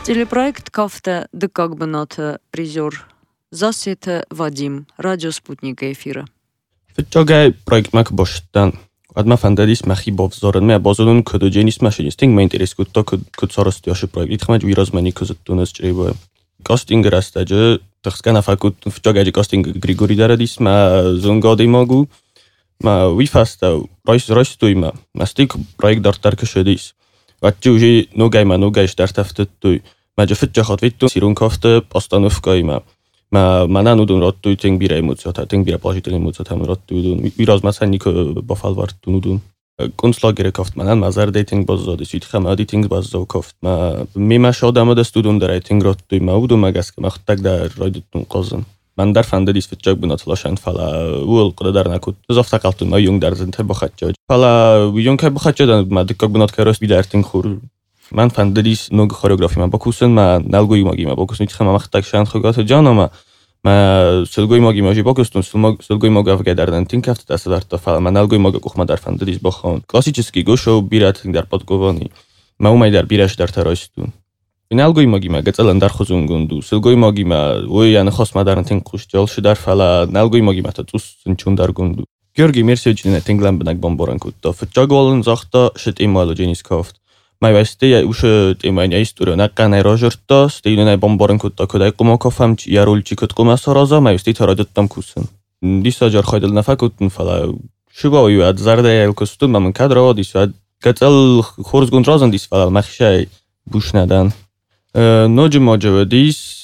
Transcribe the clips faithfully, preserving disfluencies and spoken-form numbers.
Телепроект «Кафта де Кагбаната» призер. Засета Вадим. Радио «Спутник» эфира. Фитчогай проект мак боштан. Адма фандадис махи бовзоран ме бозодун кододженис машинис. Тинг ме интерес кут то кут соростяши проект. Итхмач виразмани козаттунас чребо. Кастинг растаджа тахскана факут фитчогай кастинг Григорий Дарадис ма зонгоди могу. Ма вифаста ройс ройстуйма. Мастик проект дартарка шедис. Вачи уже ногай ма ногай штартафтуй. Маджа фитчахат витту сирун кафта постановкайма. ما منان اون رات توی تنگ بیره موزیات تنگ بیره پاجی تنگ موزیات هم رات توی دون ویراز مثلا نیک بافال وارد دون دون کنسلا گره کافت منان مزار دیتینگ باز زاده سیت خم ادیتینگ باز زاو کافت ما میما شاد آمد است دون در ایتینگ رات توی ما بودم مگس که مخت تک در راید دون قازن من در فنده دیس فیت جاگ بنات لاشند فلا اول قدر در نکود زفت قلتون ما یونگ در زنده بخت جاج فلا یونگ که بخت جدن ما دکاک بنات که راست بیدار تینگ خور من فنده دیس نوگ خورگرافی من با کوسن ما نلگوی ماگی ما با کوسن نیت خم مخت تک شند خگات جانا ما ما سلگوی ماگی ماجی باکستون سلگوی ماگا وگه دردن تین کفت دست در تفعل من نلگوی ماگا کخما در فندریز بخوان کلاسیچسکی گوشو بیرات در پادگوانی ما اومای در بیرش در ترایستون نلگوی ماگی ما گتلن در خزون گندو سلگوی ماگی ما وی یعنی خاص ما درن تین خوش جالش در فلا نلگوی ماگی ما تا توستن چون در گندو گرگی مرسی جنین تینگلن بنک بامبارن کود تا فتجاگوالن زاختا شد ایمالو جنیس کافت ما واسطه یا اوش ایمانی استورو نقنای راجرتا استیلونای بمبارن کتا کدای قما کافم چی یا رول چی کت قما سرازا ما واسطه تراجتم کوسن دیسا جار خایدل نفکوتن فلا شبا یو اد زرده یا کستون من کدر دیس اد کتل خورز گند رازن دیس فلا مخشای بوش ندن نوج ماجو دیس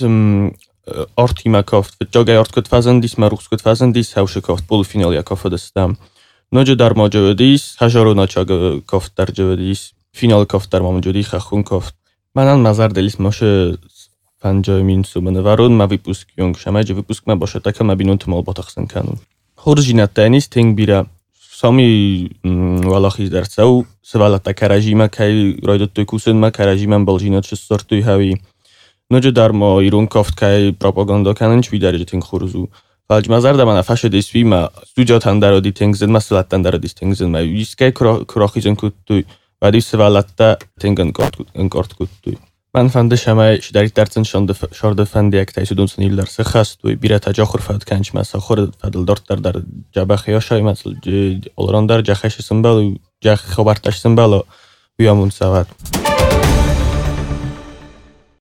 آرتی ما کافت جاگای آرت کت فازن دیس ما روز کت فازن دیس هاوش کافت بول فینال یا کافت دستم نوج در ماجو دیس هجارو ناچاگ کافت در جو دیس فینال کافت در مامجودی خخون کافت منان مزار دلیس ماشه پنجاه مین سومنه ورون ما ویپوسک یونگ شما جه ویپوسک ما باشه تکه ما بینون تمال باتخسن کنون خورجینت تنیس تنگ بیره سامی والاخیز در سو سوالت تکه رژیمه که رایدت توی کوسن ما که رژیمه بلجینت شستار توی هاوی نجه در ما ایرون کافت که پراپاگاندا کنن چوی درجه تنگ خورزو فالج مزار در من افش دیسوی ما سوجات هندرادی تنگ زن مسئلت هندرادی تنگ زن ما ویسکه کراخیزن کود توی بعدی سوالات تنگن کارت انکارت کود توی من فنده شما شداری درتن شانده شارده فنده یک تایسو دون سنیل در سخست توی بیره تا جاخور فد کنچ مسا خور فدل دارت در در جبه خیاشای مثل اولران در جخش سنبال و جخ خبرتش سنبال و بیامون سواد